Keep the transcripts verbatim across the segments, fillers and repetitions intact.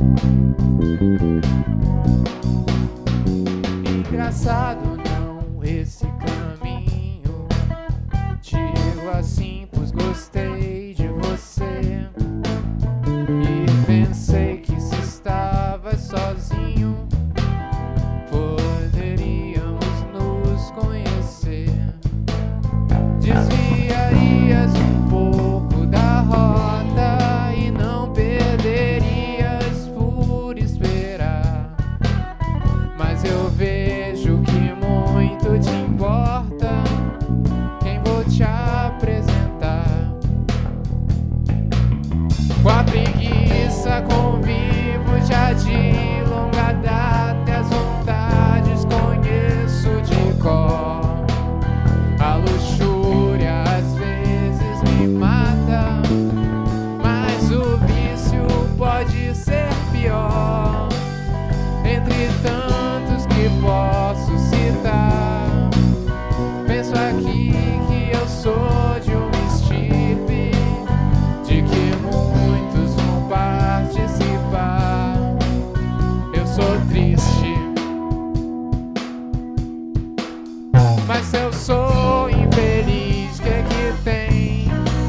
Engraçado não esse caminho. Digo assim, pois gostei de você. E pensei que se estava sozinho, poderíamos nos conhecer. Desviarias um pouco da rota e não perderias por esperar. Mas eu vejo que muito te importa quem vou te apresentar. Com a preguiça convivo já de longa data e as vontades conheço de cor. A luxúria às vezes me mata, mas o vício pode ser pior. Entre tantos que posso citar, penso aqui que eu sou de uma estirpe de que muitos vão participar. Eu sou triste, mas se eu sou infeliz, que é que tem?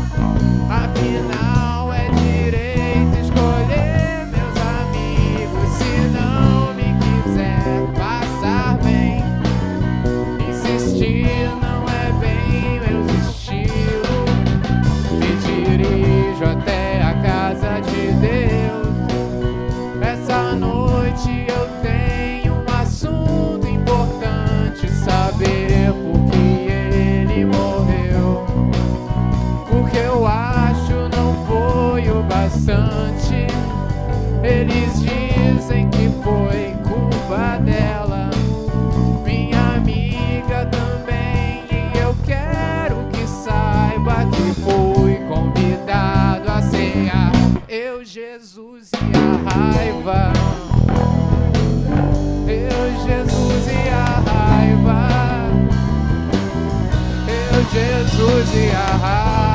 Afinal é direito escolher meus amigos. Se não me quiser passar bem, insistir não é bem meu estilo. Me dirijo até a casa de Deus. Essa noite eu tenho um assunto importante, saber por que ele morreu. Porque eu acho não foi o bastante. Eles dizem que foi culpa dela, minha amiga também, e eu quero que saiba que fui convidado a cear. Eu, Jesus e a raiva. Eu, Jesus e a raiva. Eu, Jesus e a raiva.